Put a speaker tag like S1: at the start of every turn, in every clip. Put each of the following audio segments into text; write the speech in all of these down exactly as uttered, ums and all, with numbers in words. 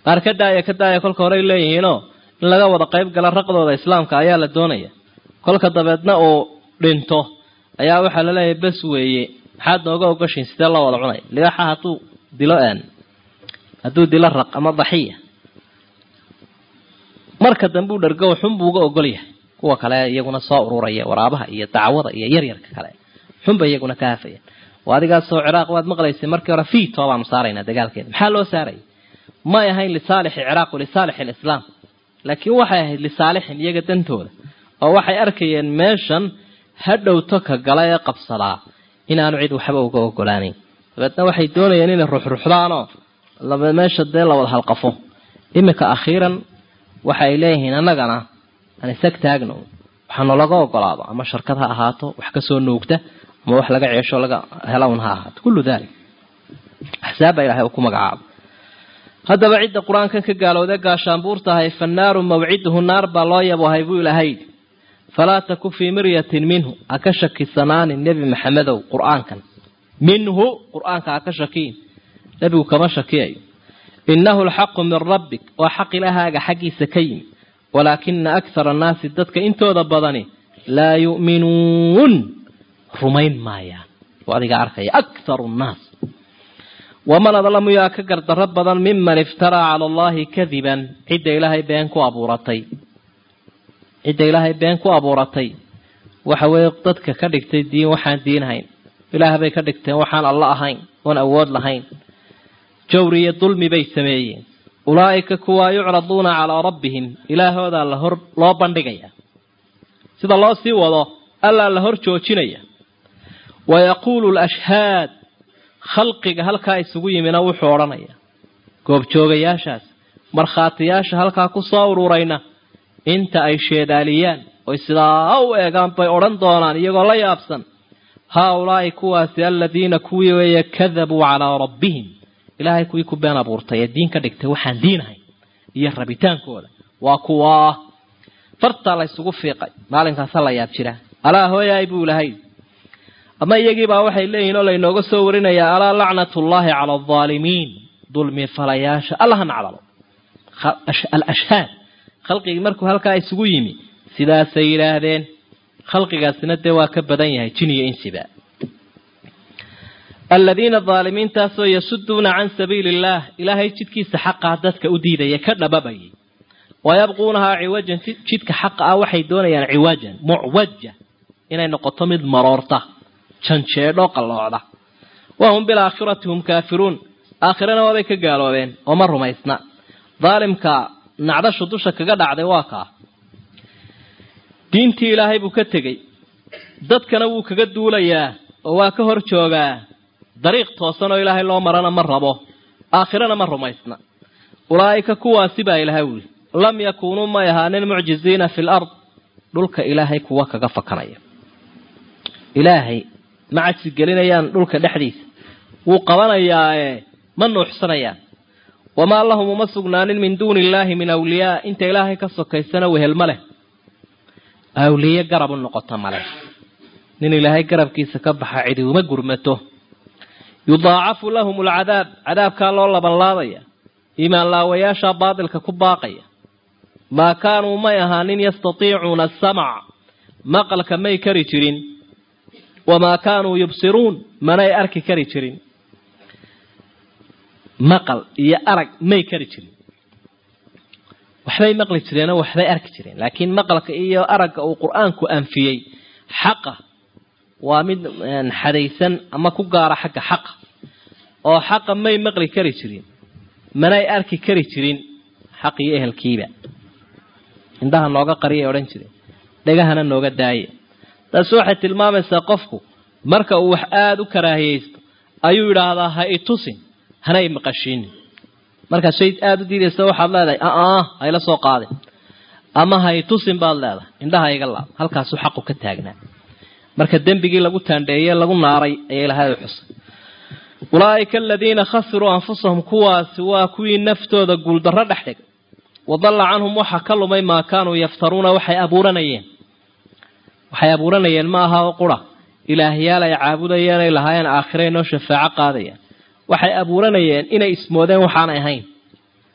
S1: qaar ka daaya ka daaya kolka hore leeyihiino in laga wada qayb gala raqdooda islaamka ayaa la doonaya kolka dabeedna oo dhinto ayaa waxa la leeyahay bas weeye maxaad nooga ogashin sidee loo wada cunay ligaxa haduu dilo aan haduu dilo raq ama dhaxiya marka dambu dhargo xun buu uga ogol yahay kuwa kale iyaguna soo ururaya waraabaha iyo dacwada iyo yar yarka kale xun bay iyaguna ka hafayeen waadiga soo Ciraaq waad maqlaysay markii hore fiito baan saarayna dagaalkeeda maxaa loo saaray ma yahay li saalix Ciraaq li saalix islaam laakiin waxa yahay li saalix iyaga dantooda oo waxay arkayeen meeshan hadhowto ka galay qabsada inaanu cid waxba uga ogolaanin dadna waxay doonayeen inay ruux ruuxdaano laba meesha dee la wada halqafo imika akhiran waxay leeyihiin anagana aan isag taagno waxaan laga ogolaado ama shirkad ha ahaato wax ka soo nuugta ama wax laga ceesho laga helawn ha ahaato kullu daali حساب إلهي وكما قعاب هذا بعد القرآن كان كقالوا ذا قاشان بورتها فالنار موعده النار بلايا وهيبو إلهي فلا تكن في مرية منه أكشك سنان النبي محمد قرآن كان منه قرآن كان أكشكين نبي كما شكي إنه الحق من ربك وحق لها حقي سكين ولكن أكثر الناس ضدك انتو ضبضني لا يؤمنون رمين مايا وهذه عارفة أكثر الناس ومن ظلم يا كجر ربضا ممن افترى على الله كذبا عد إلهي بينكو أبورتي عد إلهي بينكو أبورتي وحوي ضدك كدكتي دين وحان دين هين إلهي بي كدكتي وحان الله هين وان أود لهين جوري الظلم بي سميين أولئك كوا يعرضون على ربهم إله هذا اللهر لا بندقيا سيد الله سيوى الله ألا اللهر جوشينيا ويقول الأشهاد خلقك هلكا يسوي من أو حورانيا قوب جوغياشاس مرخاتياش هلكا كصاور ورينا انت أي شيداليان ويسلاو ايقان باي أوران دونان يقول الله يابسن هؤلاء كواسي الذين كوي ويكذبوا على ربهم إلهي كوي كبانا بورتا يدين كدكتا وحان دينهاي يربيتان كولا وكواه فرطا الله يسوقف فيقاي مالين كاسالا يابشرا ألا هو يا إبو لهي أما يجب وحي إليه إنه لإنه قصورنا يا ألا لعنة الله على الظالمين ظلم فلياش الله نعلم الأشهاد خلقي مركو هلكا يسويمي سيدا سيرادين خلقي قاسنة واكبدين جني إنسباء الذين الظالمين تاسو يسدون عن سبيل الله إلهي جدك سحق عدتك أديدا يكرن بابي ويبغونها عواجا جدك حق وحي دون يعني عواجا معوجة إنه نقطمد مرارته شنشيرو قلوعده وهم بالآخرة هم كافرون آخرنا وذيك قالوا بين ومروا ما يسنع ظالمك نعدش دوشك قد عدي واقع دينتي إلهي بكتغي ضدك نووك قد دوليا وواكهر شوغا طريق توصنوا إلهي الله مرنا مربو آخرنا مروا ما يسنع أولئك كوا سبا إلهي لم يكونوا ما يهانين معجزين في الأرض دولك إلهي كواك قفكنايا إلهي ما عاد سجلينيان دولك دحديث وقبنيا من نحسنيا وما اللهم مسغنان من دون الله من أولياء انت إلهي كسكيسنا وهلمله أولياء قرب النقطة مله نين إلهي قرب كيس كبح عدي ومقرمته يضاعف لهم العذاب عذاب كان الله بالله إما الله وياشا باطل ككباقية ما كانوا ما يهانين يستطيعون السمع مقل كما يكريترين وما كانوا يبصرون من يأرك كريترين مقل يأرك ما يكريترين وحبي مقل ترين وحبي أرك ترين لكن مقلك إيه أرك أو قرآنك أنفيي حقه ومن حديثا أما كجار حق حق أو حق ما يمقل كريترين من يأرك كريترين حق إيه الكيبة عندها نوجا قرية ورنترين دجاهنا النوجا داية تسوحة المام سقفه مركا وحاد وكراهيست أيو هذا هاي توسين هناي مقشين مركا سيد آد دي يسوح الله ذي آه آه هاي لا سوق هذا أما هاي توسين بالله عندها هاي قلا هل كاسو حقه كتاجنا مركا الدم بيجي لقو تاندية لقو ناري أي لهذا الحص أولئك الذين خسروا أنفسهم كوا سوا كوي نفتو ذا قول درد حدق وضل عنهم وحكلوا ما كانوا يفترون وحي أبورانيين waxay abuuranayeen ma aha qura ilaahiyaal ay caabudayeen ay lahaayeen aakhireen oo shafaaco qaadayeen waxay abuuranayeen inay ismoodeen waxaan ahayn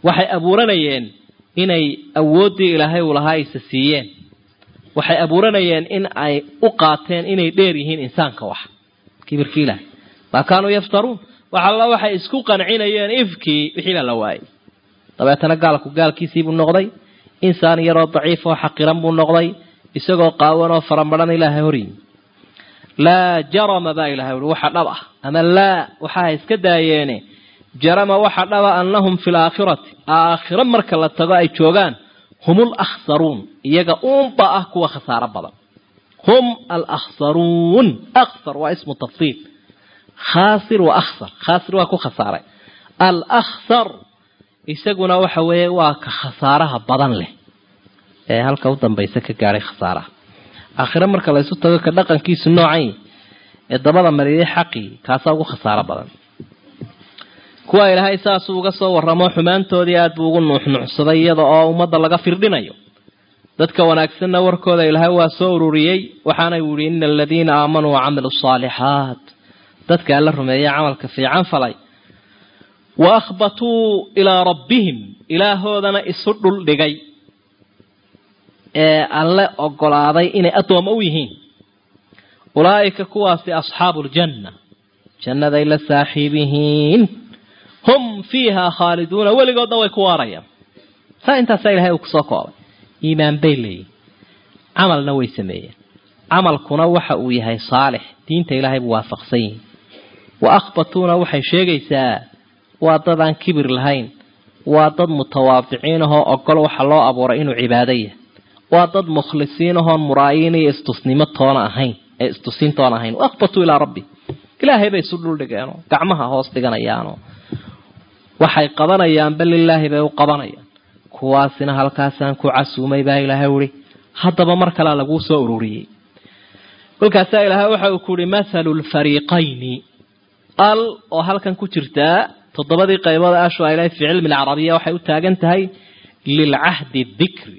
S1: waxay abuuranayeen inay awoodii ilaahay u lahaa isa siiyeen waxay abuuranayeen in ay u qaateen inay dheer yihiin insaanka wax kibirkii ilaahay ma kaanu yaftaruun waxa la waxay isku qancinayeen ifkii wixii la waayay dabeetana gaalku gaalkiisii buu noqday insaan yaroo daciif oo xaqiran buu noqday isagoo qaawan oo faramaran ilaahay horiin la jarama ba ilaahay waxa dhab ah ama la waxa iska daayeene jarama waxa dhaba annahum fil aakhirati aakhira marka la tago ay joogaan humul akhsarun iyaga uumba ah kuwa khasaaro badan hum al akhsarun akhsar wa ismu tafsiil khasir wa akhsar khasir wa ku khasaaray al akhsar isaguna waxa weeye waa ka khasaaraha badan leh ee halka u dambaysa ka gaaray khasaaraha aakhira marka la isu tago ka dhaqankiisu noocay ee dabada mariyay xaqi kaasa ugu khasaaro badan kuwa ilaahay saas uga soo waramo xumaantoodii aad buu ugu nuuxnuuxsaday iyada oo umada laga firdhinayo dadka wanaagsanna warkooda ilaahay waa soo ururiyay waxaana uu yiri innal ladina aamanu wa amilus salihat dadka la rumeeyay amalka fiican falay wa akhbatu ila rabbihim ilaahoodan isudul dhigay ee alle ogolaaday inay adoomo u yihiin ulaa'ika kuwaasi ashaabul janna jannada ila saaxibihiin hum fiiha khaliduna waligoodna way ku waarayaan saa intaas ilaahay uu soo koobay iimaan bayli amalna way sameeyeen amalkuna waxa uu yahay saalix diinta ilaahay buu waafaqsan wa akhbatuna waxay sheegaysaa waa dad aan kibir lahayn waa dad mutawaadiciin oo ogol waxa loo abuuray inuu cibaado yahay waa dad mukhlisiin oo muraayin iyo istusnimo toona ahayn ee istusin toona ahayn wa akhbatu ila rabbi ilaahay bay soo dhul dhigeen gacmaha hoos dhiganayaan waxay qabanayaan bal ilaahi bay u qabanayaan kuwaasina halkaasaan ku casuumay baa ilaahay wuri hadaba mar kale lagu soo ururiyay kulkaas ilaahay waxa uu ku yiri masalul fariqayni al oo halkan ku jirta todobadii qaybood aashu ay leeyahay ficil mil arabiya waxay u taagan tahay lil ahdi dhikri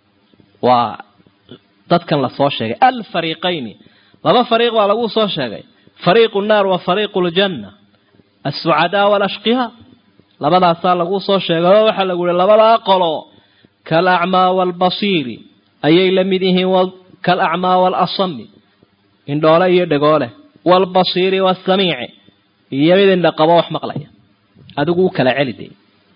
S1: wa dadkan la soo sheegay al fariqayni laba fariiq waa lagu soo sheegay fariiqun naar wa fariiqul janna as-su'ada wal ashqiya labadaas lagu soo sheegay waxa lagu yiri labada qolo kal a'ma wal basiri ayay lamidihiin wal kal a'ma wal asmi indhoole iyo dhagoole wal basiri was sami'i iyadin dhaqabo wax maqlaya adigu kala celiday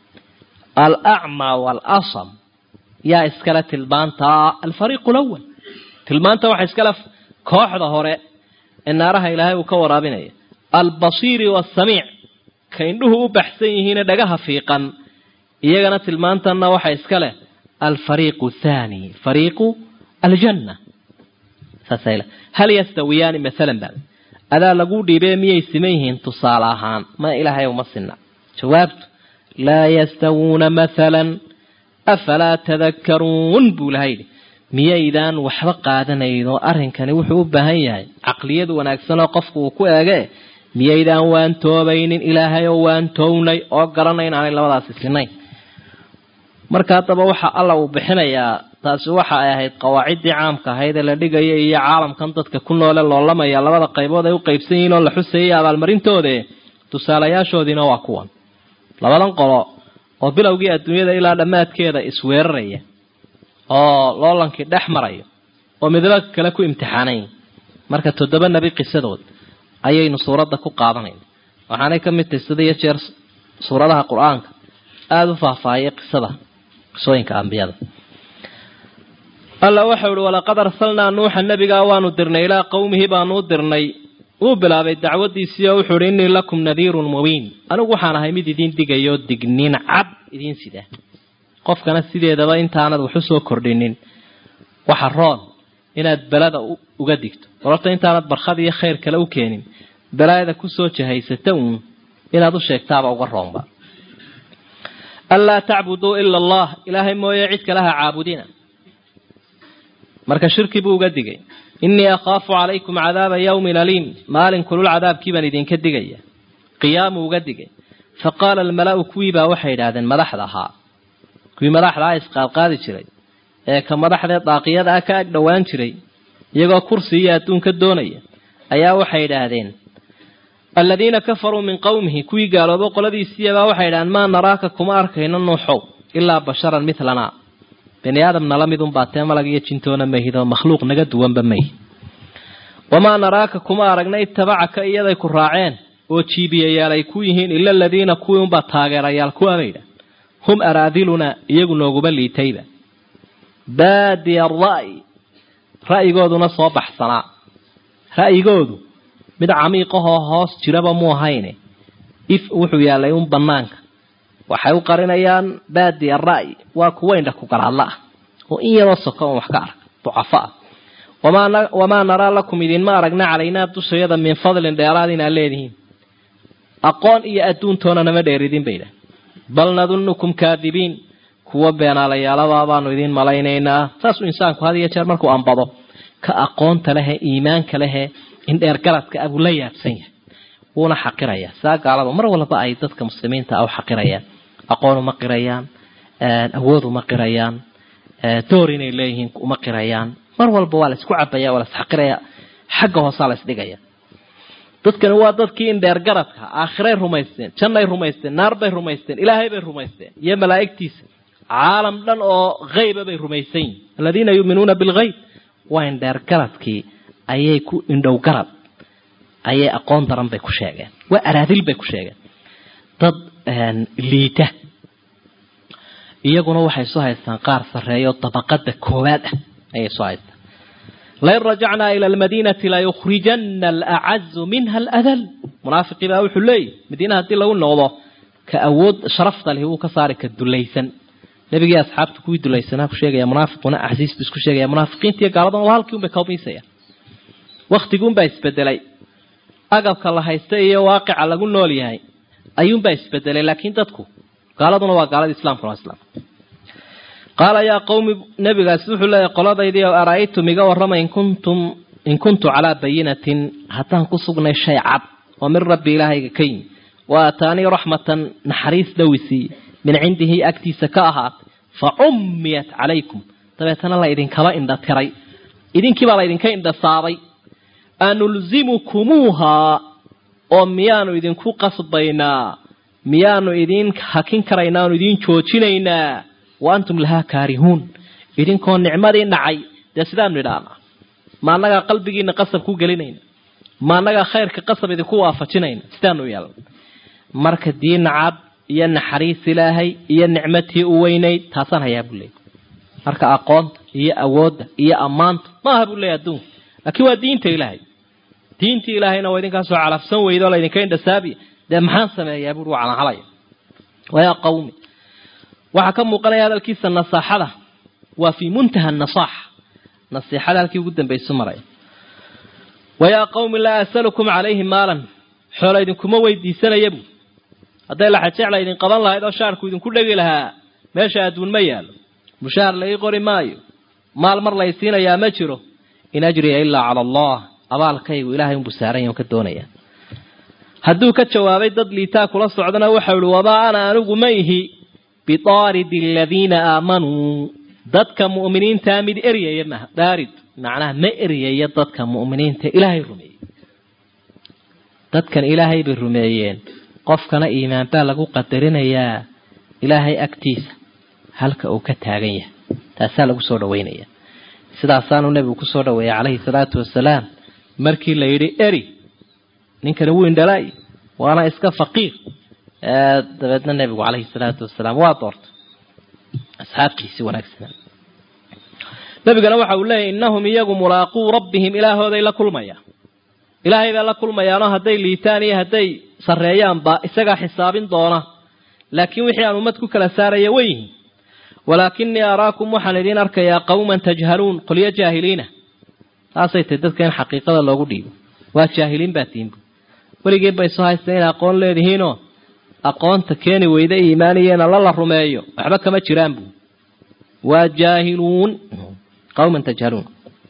S1: al a'ma wal asm ya iskala tilbaanta al fariiq al-awwal tilmaanta waxa iskala kooxda hore inaaraha ilaahay uu ka waraabinaya al basiri was sami' kaynduhu u baxsan yihiin dhagaha fiiqan iyagana tilmaantana waxa iska leh al fariiqu thani fariiqu al janna fasayla hal yastawiyan midalan bal ada lagu dhiibay miyay simeeyeen tusaale ahaan ma ilaahay uma sinna jawaabtu la yastawuna midalan afala tadhakkarun bulahaydi miyaydan waxba qaadanayno arrinkani wuxuu u baahan yahay aqliyad wanaagsan oo qofku uu ku eegay miyaydan waan toobaynin ilaahay oo waan townay oo garanayna aan labadaas isnay marka hadaba waxa alla uu bixinayaa taas waxa ay ahayd qawaacidii caamka ahayd ee la dhigay iyo caalamkan dadka ku nool ee loolamaya labada qaybood ay u qaybsan yihiin oo la xuseeyay abaalmarintooda tusaalayaashoodina waa kuwan labadan qolo oo bilowgii adduunyada ilaa dhamaadkeeda isweeraraya oo loolankii dhex marayo oo midba kale ku imtixaanay marka toddoba nabi qisadood ayaynu suurada ku qaadanayna waxaanay ka mid tahay sidii jeer suuradaha quraanka aad u faahfaahiyay qisada qisooyinka ambiyada alla waxa uu wala qadar salna nuuha nabiga waanu dirnay ila qowmihi baanu dirnay uu bilaabay dacwadiisii oo wuxuu inni lakum nadhirun mubin anigu waxaan ahay mid idin digayo digniin cad idin sida qofkana sideedaba intaanad wax soo kordhinin waxa roon inaad balada uga digto warta intaanad barkhad iyo khayr kale u keenin balada ku soo jahaysata uun inaad u sheegtaaba uga roonba alla ta'budu illa allah ilaahay mooye cid kale ha caabudina marka shirki buu uga digay inni akhafu alaykum adaba yawmin alim maalin kulul adabki baan idin ka digaya qiyaamu uga digay faqala al mala'u kuwiba waxay yiraahdeen madaxda ahaa kuwi madaxda isqaad qaadi jiray ee ka madaxda daaqiyada ka ag dhawaan jiray iyagoo kursi iyo adduunka doonaya ayaa waxay yiraahdeen الذين كفروا من قومه كوي قالوا بقول ذي السيابة وحيدا ما نراك كما أركينا النوحو إلا بشرا مثلنا بني آدم نلمذن باتين ملقية جنتونا مهيدا مخلوق نقد وانبميه وما نراك كما أرقنا اتبعك إياذا يكون راعين وتشيبي ياليكويهين إلا الذين كويهم باتاقر يالكوا ميدا هم أراذلنا يقولوا قبلي تيبا بادي الرأي رأي قودنا صباح صنع رأي قودو mid camiiqaho hoos jiraba muu hayne if wuxuu yaalay un banaanka waxay u qarinayaan baadi ar-ra'y waa kuwa indha ku garaadla oo in yaro soko wax ka arag ducafa wama wama nara lakum idin ma aragna calayna dushayada min fadlin dheeraadina leedihiin aqoon iyo adduun toona nama dheeridin bayda bal nadunnukum kaadibiin kuwa beenaalayaalada baanu idin malaynaynaa saas insaanku hadiya jeer markuu anbado ka aqoonta leh iimaanka leh in dheer garadka abu la yaabsan yahay wuuna xaqiraya saaqaalada mar walba ay dadka muslimiinta ah xaqirayaan aqoon ma qirayaan awood ma qirayaan door inay leeyihiin uma qirayaan mar walba waa la isku cabaya wala xaqiraya xagga hoos la isdhigaya dadkan waa dadkii in dheer garadka aakhirey rumaysteen jannay rumaysteen naar bay rumaysteen ilaahay bay rumaysteen iyo malaa'igtiisa caalam dhan oo qayb bay rumaysteen alladina yu'minuna bil ghayb wa in dheer garadkii ayay ku indhow garad ayay aqoon daran bay ku sheegeen waa araadil bay ku sheegeen dad liita iyaguna waxay soo haystaan qaar sareeyo tabaqada koowaad ah ayay soo haystaan la rajacna ila almadinati la yukhrijanna al'azz minha al'adl munaafiqi baa wuxuu leeyahay madiinaha hadii lagu noqdo ka awood sharafta leh uu ka saari ka dulaysan nabiga asxaabtu ku dulaysanaa ku sheegaya munaafiquna ahsiis isku sheegaya munaafiqiinta gaaladan waa halkii uu ka koobiisaya waqtigun baa isbedelay agabka la haysta iyo waaqica lagu nool yahay ayuun baa isbedelay laakiin dadku gaaladuna waa gaalada islaamka waa islaam qala ya qawmi nabigaas wuxuu leeyahay qoladaydii oo araaytu miga warrama in kuntum in kuntu ala bayinatin hataan ku sugnay shay cad oo min rabbi ilaahiga kayn wa ataani rahmatan nahariis dawisi min cindihi aktiisa ka ahaat fa ummiyat alaykum tabeetana la idin kaba indha tiray idinkii baa la idinka indha saabay anulzimukumuha oo miyaanu idinku qasbaynaa miyaanu idin hakin karaynaa oo idin joojinaynaa wa antum laha kaarihuun idinkoo nicmadii nacay de sidaan nidhaana ma anaga qalbigiina qasab ku gelinayna ma anaga khayrka qasab idinku waafajinayna sidaan u yeelno marka diin cad iyo naxariis ilaahay iyo nicmatii u weynay taasan hayaa bulay marka aqoonta iyo awoodda iyo amaanta ma aha bulay adduun laakiin waa diinta ilaahay diinta ilaahayna waa idinka soo calafsan weydo la idinka indhasaabi de maxaan sameeyaa buu wacaan halaya waa qawmi waxa ka muuqanaya hadalkiisa nasaaxada waa fi muntaha nasaax nasiixada halkii ugu dambeysay maray waa qawmi la asalukum alayhi maalan xoolo idinkuma weydiisanaybu haday la xajecla idin qaban lahayd oo shaarku idinku dhagi lahaa meesha adduun ma yaalo mushaar la qori maayo maal mar la siinaya ma jiro in ajriya illa ala allah abaalkaygu ilaahay uu busaaran ka doonaya hadduu ka jawaabay dad liitaa kula socdana waxa uu waba ana anigu ma ihi بطارد الذين آمنوا ضدك مؤمنين تامد إريا يمه دارد معناه ما إريا يضدك مؤمنين إلهي الرمي ضدك إلهي بالرميين قف كان إيمان بالغو قدرين يا إلهي أكتيس هلك أو كتاغيه تأسالك سودوينيا سيدا سانو النبي كسودوي عليه الصلاة والسلام مركي ليري إري نينك نوين دلاي وأنا إسكا فقير dabeedna nabigu calayhi salaatu wasalaam waa doortay asxaabtiisii wanaagsan nabigana waxa uu leeyahay innahum iyagu mulaaquu rabbihim ilaahooday la kulmaya ilaahay baa la kulmayaano hadday liitaan iyo hadday sareeyaanba isaga xisaabin doona laakiin wixii aan ummad ku kala saaraya weyn walaakinni araakum waxaan idin arkayaa qawman tajhaluun qoliya jaahiliina taasay dadka in xaqiiqada loogu dhiibo waa jaahiliin baatiin weligeed bay soo haysteen aqoon leedihiinoo aqoonta keeni weyda iimaaniyeen alla la rumeeyo waxba kama jiraan buu waa jaahiluun qawman tajhaluun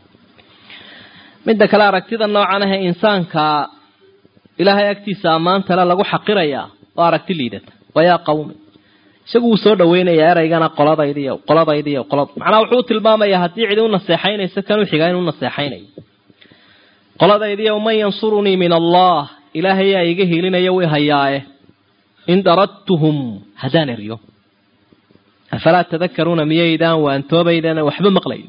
S1: midda kale aragtida noocan ah insaanka ilaahay agtiisa amaanta la lagu xaqirayaa oo aragti liidata waya qawmi isagu soo dhaweynaya eraygana qoladaydiyo qoladaydiyo qolad macnaa wuxuu tilmaamayaa hadii cid uu naseexaynaysa kan uu xigaa inuu naseexaynayo qoladaydiyo man yansuruni min allah إلهي يا إيجه لنا يوي هياه إن دردتهم هدان اليوم أفلا تذكرون ميدان وأن توبيدان وحب مقلي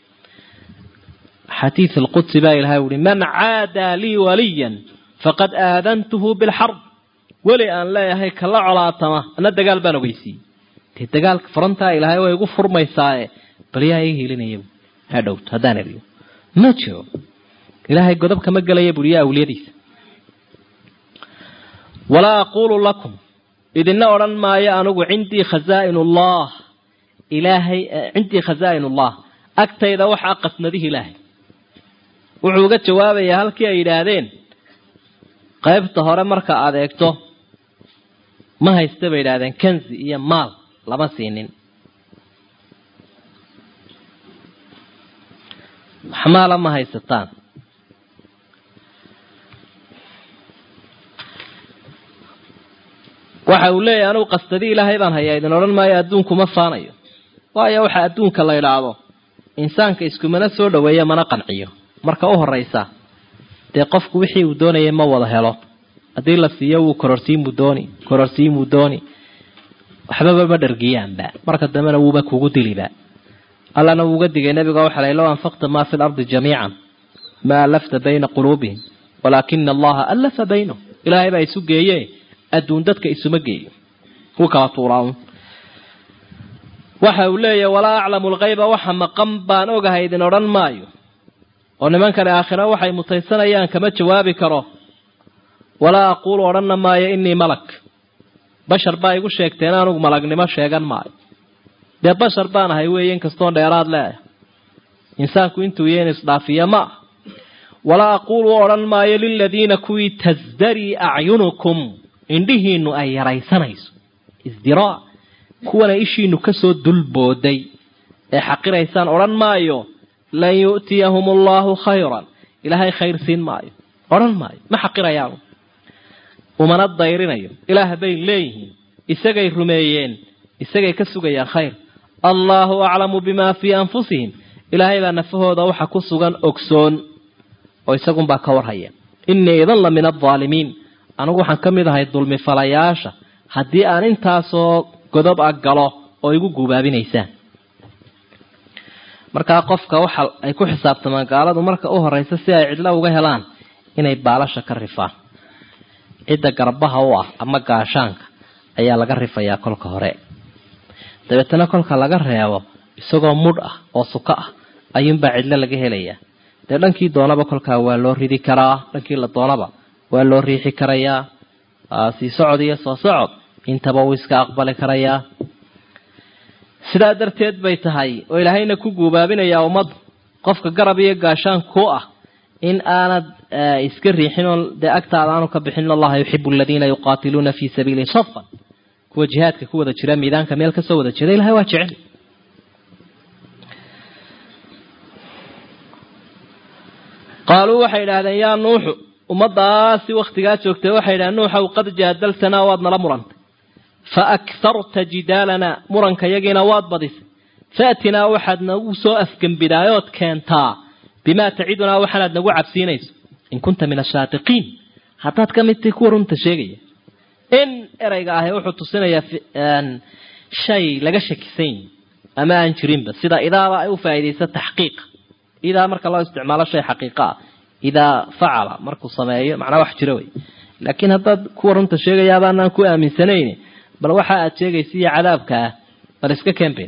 S1: حديث القدس باي الهاولي من عادى لي وليا فقد آذنته بالحرب ولي أن لا يهيك الله على طمه أنا الدقال بانو بيسي الدقال فرنتا إلهي ويغفر ما يساعي بليا إيه لنا يوم هدوت هدان اليوم ما تشوف إلهي قدب كما قال يبوليا أوليديس ولا أقول لكم إذن أوران ما يأنق عندي خزائن الله إلهي عندي خزائن الله أكتا إذا وحا قسنا ذي إلهي وحوقت جوابي هالكي إلهين قيب طهارة مركا أذيكتو ما هيستبع إلهين كنز إيا مال لما سينين حمالا ما هيستان waxa uu leeyahay anu qastadi ilaahay baan hayaa idin oran maayo adduunku ma faanayo waayo waxa adduunka la ilaado insaanka isku mana soo dhaweeyo mana qanciyo marka u horeysa de qofku wixii uu doonayay ma wada helo hadii la siiyo uu kororsiin muu dooni kororsiin muu dooni waxba ma dhargiyaanba marka damana uu ba kugu diliba allana uu uga digay nabiga waxa la ilaawaan faqta ma fi al-ard jamii'an ma lafta bayna qulubihim walakin allah alafa baynahum ilaahay baa isu geeyay adduun dadka isuma geeyo ku kala tuuraan waxa uu leeyahay wala a'lamu al-ghayba waxa maqan baan ogahay idin oran maayo oo nimanka aakhira waxay mutaysanayaan kama jawaabi karo wala aqulu oranna maayo inni malak bashar baa igu sheegteen aanu malagnimo sheegan maayo de bashar baan ahay weeyeen kastoon dheeraad leeyahay insaanku intuu yeen isdaafiya ma wala aqulu oran maayo lil ladina kuwi tazdari a'yunukum indhihiinu ay yaraysanayso isdiraa kuwana ishiinu ka soo dulbooday ee xaqiraysaan oran maayo la yu'tiyahumullahu khayran ilaahay khayr siin maayo oran maayo ma xaqirayaan umana dayrinayo ilaahay bay leeyihiin isagay rumeeyeen isagay ka sugayaan khayr allahu a'lamu bima fi anfusihim ilaahay baa nafahooda waxa ku sugan ogsoon oo isagun baa ka warhaya inni idan la min adh-dhalimin anigu waxaan kamid ahay dulmi falayaasha hadii aan intaasoo godob ah galo oo igu guubaabinaysaan marka qofka waxa ay ku xisaabtamaan gaaladu marka u horeysa si ay cidla uga helaan inay baalasha ka rifaan cida garbaha u ah ama gaashaanka ayaa laga rifayaa kolka hore dabeetana kolka laga reebo isagoo mud ah oo suka ah ayuun baa cidla laga helayaa de dhankii doonaba kolka waa loo ridi karaa dhankii la doonaba waa loo riixi karayaa si socod iyo soo socod intaba uu iska aqbali karayaa sidaa darteed bay tahay oo ilaahayna ku guubaabinaya ummad qofka garab iyo gaashaan ku ah in aanad iska riixin oo de agtaada aanu ka bixin Allah yuhibbu alladina yuqatiluna fi sabili saffan kuwa jihaadka ku wada jira miidaanka meel ka soo wada jira ilaahay waa jecel qaaluu waxa ilaahdeen yaa nuuxu ummadaasi waqtigaa joogtay waxay yiraahdeen nuuxu qad jaadaltana waad nala murantay fa aktharta jidalana muranka yagiina waad badis faatina waxaad nagu soo afgambidaayood keentaa bima taciduna waxaad nagu cabsiinayso in kunta min ash-shaatiqiin hadaad kamid ku runta sheegaya in erayga ah wuxuu tusinaya shay laga shakisayn ama aan jirinba sida idaaba ay u faa'iideysa tahqiiq idaa marka loo isticmaalo shay xaqiiqa إذا فعل مركو سمايه معناه واحد جروي لكن هذا كورنت شيء يا بنا كو آمن سنين بل واحد شيء يسيء عذابك فرسك كمبين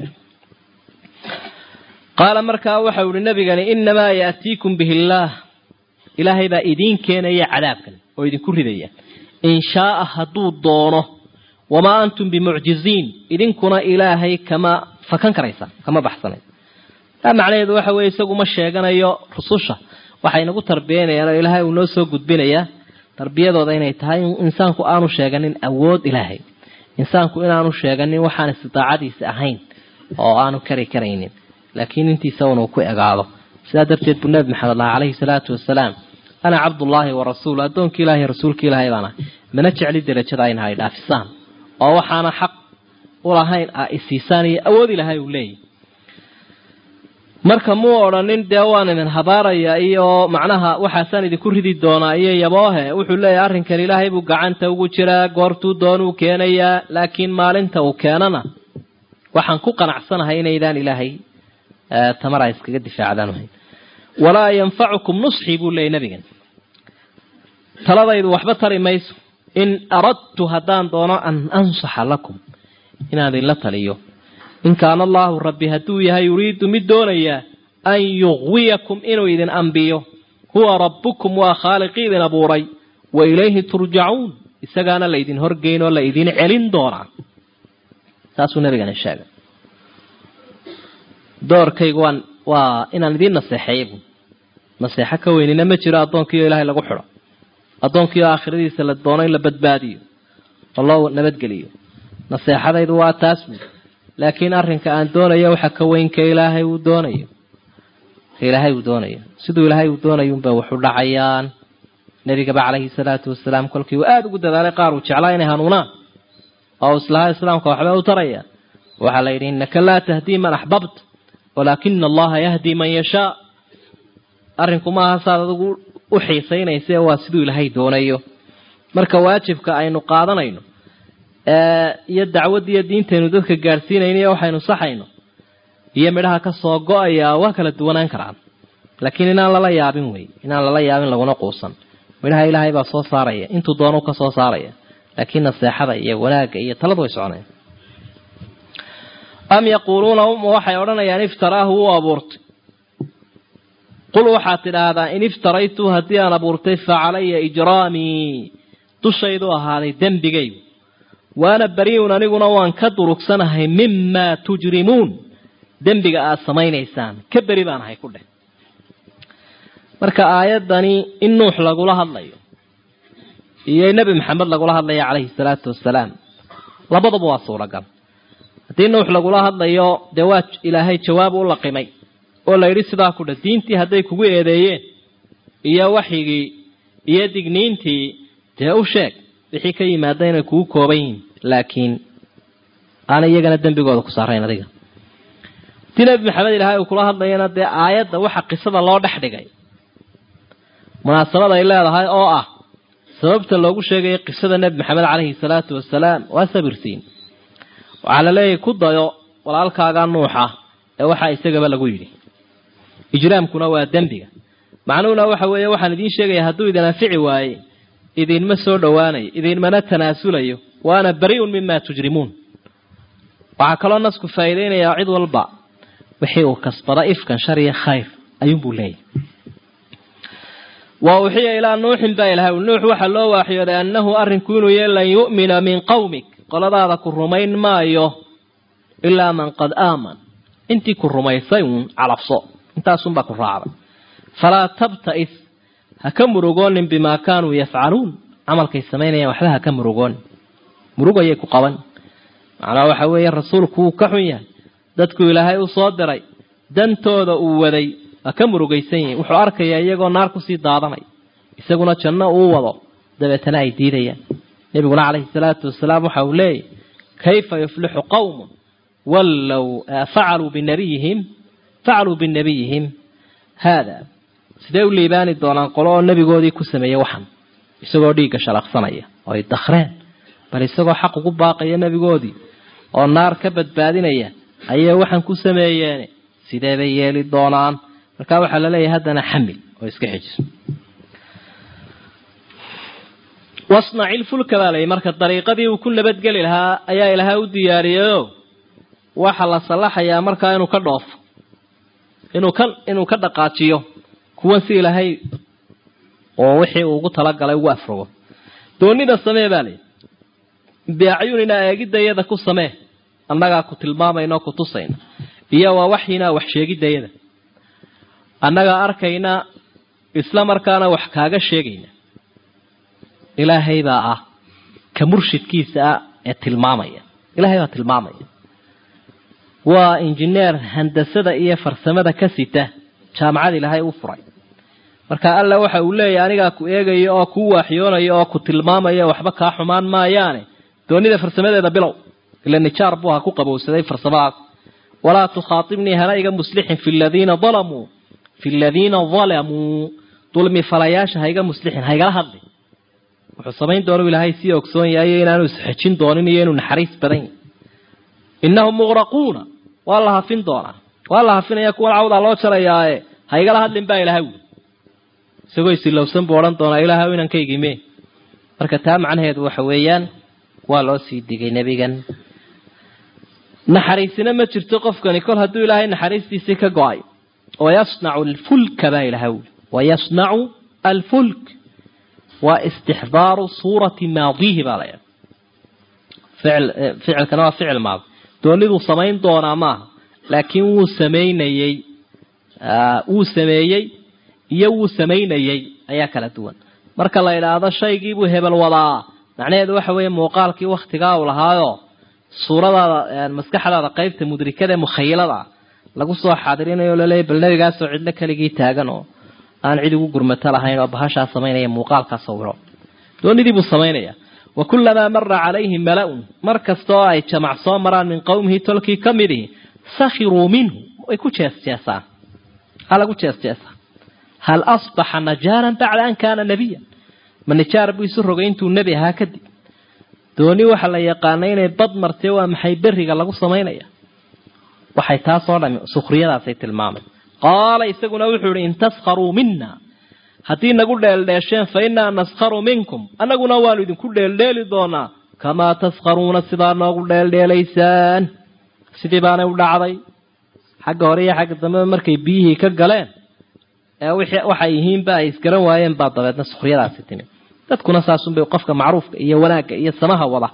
S1: قال مركا وحول النبي قال إنما يأتيكم به الله إلهي بإذين كان يا عذابك وإذن كل ذي إن شاء هدو دونه وما أنتم بمعجزين إذن كنا إلهي كما فكان كريسا كما بحثنا لا معنى يدو وحوي يسوق مشي قال يا رسوشة waxay nagu tarbiyeynayaan ilaahay uu noo soo gudbinaya tarbiyadooda inay tahay insaanku aanu sheeganin awood ilaahay insaanku inaanu sheeganin waxaan istidaacadiisa ahayn oo aanu kari kareynin laakiin intiisa uu ku egaado sida darteed buu nabi maxamed alayhi salaatu wasalaam ana abdullahi wa rasuul adoonki ilaahay rasuulki ilaahay bana mana jecli darajada ay nahay dhaafisaan oo waxaana xaq u lahayn isiisaan iyo awood ilaahay uu leeyahay marka muu odhanin dee waan idin habaaraya iyo macnaha waxaasaan idinku ridi doonaa iyo yaboohe wuxuu leeyahay arrinkan ilaahay buu gacanta ugu jiraa goortuu doonuu keenayaa laakiin maalinta uu keenana waxaan ku qanacsanahay inaydaan ilaahay tamara iskaga difaacdaan wahayn walaa yanfacukum nusxi buu leeyahay nabigan taladaydu waxba tari mayso in aradtu haddaan doono an ansaxa lakum inaan idinla taliyo in kaana allahu rabbi hadduu yahay yuriidu mid doonaya an yughwiyakum inuu idin ambiyo huwa rabbukum waa khaaliqii idin abuuray wa ilayhi turjacuun isagaana laydin horgeyn oo laydin celin doonaa saasuu nabigana sheegay doorkaygu waan waa inaan idin naseexeeyo naseexa ka weynina ma jiro addoonkiiyo ilaahay lagu xidho addoonkiiyo aakhiradiisa la doono in la badbaadiyo oo loo nabadgeliyo naseexadaydu waa taas buud laakiin arrinka aan doonayo waxa ka weyn ka ilaahay uu doonayo ka ilaahay uu doonayo siduu ilaahay uu doonayo unba wuxuu dhacayaan nabigaba calayhi salaatu wasalaam kolkii uu aada ugu dadaalay qaar uu jeclaa inay hanuunaan oo islaha islaamka waxba u taraya waxaa la yidhi innaka laa tahdii man axbabta walaakina allaha yahdi man yashaa arrinku maaha saad adigu u xiisaynaysa waa siduu ilaahay doonayo marka waajibka aynu qaadanayno iyo dacwad iyo diintaynu dadka gaarsiinayno iyo waxaynu saxayno iyo midhaha ka soo go'aya waa kala duwanaan karaan laakiin inaan lala yaabin wey inaan lala yaabin laguna quusan midhaha ilaahay baa soo saaraya intuu doono ka soo saaraya laakiin naseexada iyo wanaagga iyo taladu way soconayaan am yaquuluuna waxay odhanayaan iftaraahu wuu abuurtay qul waxaad tidhaahdaa in iftaraytu haddii aan abuurtay fa calaya ijraamii dushaydu ahaaday dembigaygu waana bariun aniguna waan ka durugsanahay mimaa tujrimuun dembiga aad samaynaysaan ka beri baan ahay ku dheh marka aayaddani in nuux lagula hadlayo iyo nebi maxamed lagula hadlayo calayhi salaatu wasalaam labadaba waa suuragal haddii nuux lagula hadlayo dee waa ilaahay jawaab u laqimay oo la yidhi sidaa ku dheh diintii hadday kugu eedeeyeen iyo waxyigii iyo digniintii dee u sheeg wixii ka yimaada inay kugu kooban yihiin laakiin aana iyagana dembigooda ku saarayn adiga haddii nebi maxamed ilaahay uu kula hadlayana dee aayadda waxa qisada loo dhex dhigay munaasabad ay leedahay oo ah sababta loogu sheegaya qisada nebi maxamed calayhi salaatu wasalaam waa sabirsiin waxaa la leeyahay ku dayo walaalkaagaa nuuxa ee waxaa isagaba lagu yidhi ijraamkuna waa dembiga macnuhuna waxa weeye waxaan idiin sheegayaa hadduu idin anfici waaye idinma soo dhowaanayo idinmana tanaasulayo waana bariun mima tujrimuun waxaa kaloo nasku faa'iideynayaa cid walba wixii uu kasbada ifkan shar iyo khayr ayuunbuu leeyahay wa uxiya ilaa nuuxin baa ilahay nuux waxaa loo waaxyooday annahu arrinku inuu yahay lan yu'mina min qawmik qoladaada ku rumayn maayo ilaa man qad aaman intii ku rumaysay uun calabso intaasunbaa ku raacday falaa tabta'is ha ka murugoonin bimaa kaanuu yafcaluun camalkay samaynayaan waxba ha ka murugoonin murug ayay ku qaban macnaa waxa weeye rasuulku wuu ka xun yahay dadku ilaahay u soo diray dantooda uu waday ha ka murugaysan yihiin wuxuu arkayaa iyagoo naar kusii daadanay isaguna janno uu wado dabeetana ay diidayaan nebiguna calayhi salaatu wasalaam waxa uu leeyahy kayfa yuflixu qawmun wallow facaluu binabiyihim facaluu binabiyihim haada sidee u liibaani doonaan qolo oo nebigoodii ku sameeyey waxan isagoo dhiigga shalaqsanaya oo ay dakhreen bal isagoo xaq ugu baaqaya nebigoodii oo naar ka badbaadinaya ayay waxan ku sameeyeen sidee bay yeeli doonaan markaa waxaa la leeyahay haddana xamil oo iska xijiso wasnacil fulka baa layidhi marka dariiqadii uu ku nabadgeli lahaa ayaa ilaahay u diyaariyeyo waxa la sallaxayaa markaa inuu ka dhoofo inuu ka inuu ka dhaqaajiyo kuwan si ilaahay oo wixii uu ugu talagalay ugu afrogo doonida samee baa layidhi biacyunina eegidayada ku samee annagaa ku tilmaamayna ku tusayna iyo waa waxyina wax sheegidayada annagaa arkayna isla markaana wax kaaga sheegayna ilaahay baa ah ka murshidkiisa ah ee tilmaamaya ilaahay baa tilmaamaya waa injineer handasada iyo farsamada ka sita jaamacada ilaahay u furay marka alla waxa uu leeyahay aniga ku eegayo oo ku waxyoonayo oo ku tilmaamayo waxba ka xumaan maayaane doonida farsamadeeda bilow ila nijaar buu ha ku qabowsaday farsamada ولا تخاطبني هلايق مصلح في الذين ظلموا في الذين ظلموا ظلمي فلاياش هايق مصلح هايق لهذي وحصمين دوروا إلى هاي سي أكسون يا إنانو سحجين دونين ينو نحريس بدين إنهم مغرقون والله فين دونا والله فين يكون عود الله شرا يا هايق لهذي بقى إلى هاو سوي سلو سنبوران دونا إلى هاو إنك يجيمه مركتها عن هذا وحويان والله سيدي نبيجا نحريسنا ما ترتقف كان يقول هدو إلهي نحريستي سيكا قاي ويصنع الفلك بايلهو ويصنع الفلك واستحضار صورة ماضيه باليا فعل فعل كان فعل ماضي دوني ذو سمين دونا ما لكن و سمينيي آه و سميي يو سمينيي أيا كلا دوان marka la ilaado shaygiibu hebel wadaa macnaheedu waxa weeye muuqaalkii waqtiga uu lahaayo suurada maskaxdaada qaybta mudrikada mukhayyalada lagu soo xaadirinayo leeyahay bal nabigaas oo cidla kaligii taagan oo aan cid ugu gurmata lahayn oo bahasha sameynaya muuqaalka sawiro doonidii buu sameynaya wa kullama marra alayhi mala'un markastoo ay jamac soo maraan min qawmihi tulki kamidi sakhiru minhu ay ku jeesjeesaan hala ku jeesjeesaan هل أصبح نجارا بعد أن كان نبيا من نجار بيسر رجعينته النبي هكذا دوني وحلا يقانين بض مرتوى محيبري قال له صمينيا وحيتاصر من سخرية سيد المعمل قال يسقون وحول إن تسخروا منا هتين نقول للشين فإنا نسخر منكم أنا قلنا والد كل الليل دونا كما تسخرون السبار نقول لليسان سيدبانا ولا عضي حق هرية حق الزمان مركي بيه كالجلان waxay yihiin ba ay iskaran waayeen ba dabeedna suxriyadaasi timi dadkuna saasun bay qofka macruufka iyo wanaagga iyo samaha wada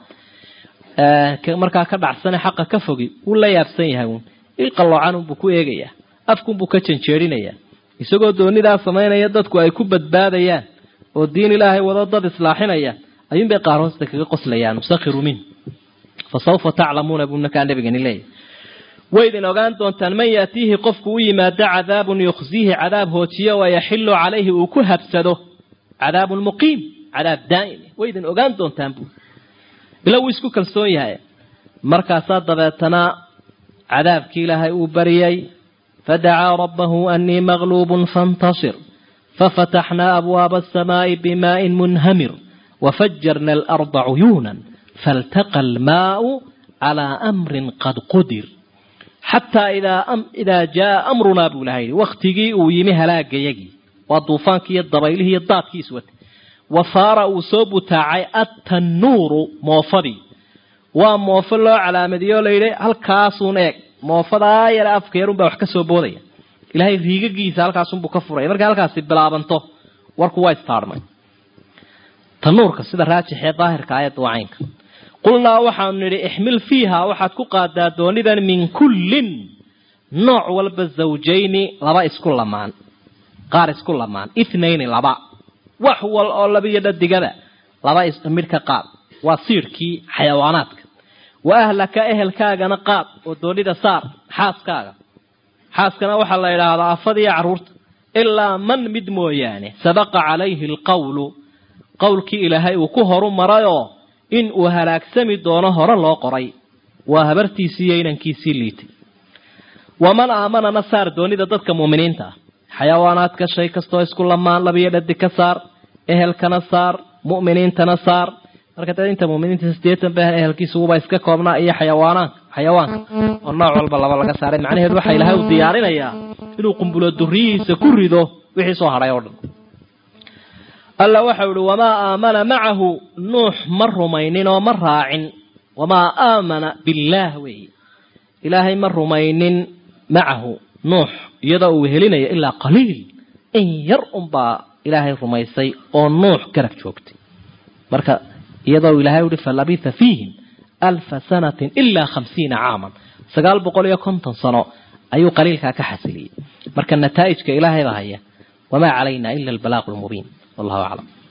S1: ee marka ka dhacsan xaqa ka fogi uu la yaabsan yahay uu qaloocan uu ku eegaya afku buu ka janjeerinaya isagoo doonida sameynaya dadku ay ku badbaadayaan oo diin ilaahay wada dad islaaxinaya ayun bay qaaroosta kaga qoslayaan musakhiru min fa sawfa ta'lamuna bunaka nabigan ilay وإذن أغان دونتان من يأتيه قفك ويماد عذاب يخزيه عذاب هوتيه ويحل عليه وكهب سده عذاب مقيم عذاب دائم وإذن أغان دونتان بو بلو يسكو كالسوي هاي مركزات ضباتنا عذاب كيلها أبريي فدعا ربه أني مغلوب فانتصر ففتحنا أبواب السماء بماء منهمر وفجرنا الأرض عيونا فالتقى الماء على أمر قد قدر حتى إذا أم إذا جاء أمرنا بولهاي وقتي ويمها لا جيجي والطوفان كي الضبيله يضاد كيسوت وصار أصوب تاعي التنور موفدي وموفل على مديول إلى هل كاسون إيه موفدا يلا أفكارهم بوحكسوا بودية إلهي فيجي جيس هل كاسون بكفر إذا هل كاس بلابنته وركوا يستارمن تنور كسيد راجح ظاهر كآية وعينك قلنا وحن احمل فيها وحد كقادا دونيدا من كل نوع والبزوجين لبا كل مان قارس كل مان اثنين لبا وحو الأولبية الدقاء لبا اسميرك قاب وصيركي حيواناتك وأهلك أهل كاغا نقاب ودونيدا صار حاس كاغا حاس كنا وحا الله إله هذا أفضي عرورت إلا من مدمو يعني سبق عليه القول قولك إلهي وكهر مرايو in uu halaagsami doono hore loo qoray waa habartiisii inankiisii liitay waman aamana nasaar doonida dadka muuminiinta xayawaanaadka shay kasto isku lamaan labiyo dhadi ka saar ehelkana saar muuminiintana saar marka dadinta muuminiinta sideetan baa ehelkiisu waa iska koobnaa iyo xayawaanaan xayawaan oo nooc walba laba laga saaray macnaheedu waxa ilaahay u diyaarinayaa inuu qumbulo duriisa ku rido wixii soo haray oo dhan الله وحول وما آمن معه نوح مر مينين ومر راعن وما آمن بالله وي إلهي مر مينين معه نوح يدعو هلنا إلا قليل إن يرؤم با إلهي رميسي أو نوح كرك شوكتي مركا يدعو إلهي فلبث فيهم ألف سنة إلا خمسين عاما سقال بقول يكون تنصنع أي قليل كحسلي مركا النتائج كإلهي بهاية وما علينا إلا البلاغ المبين والله أعلم.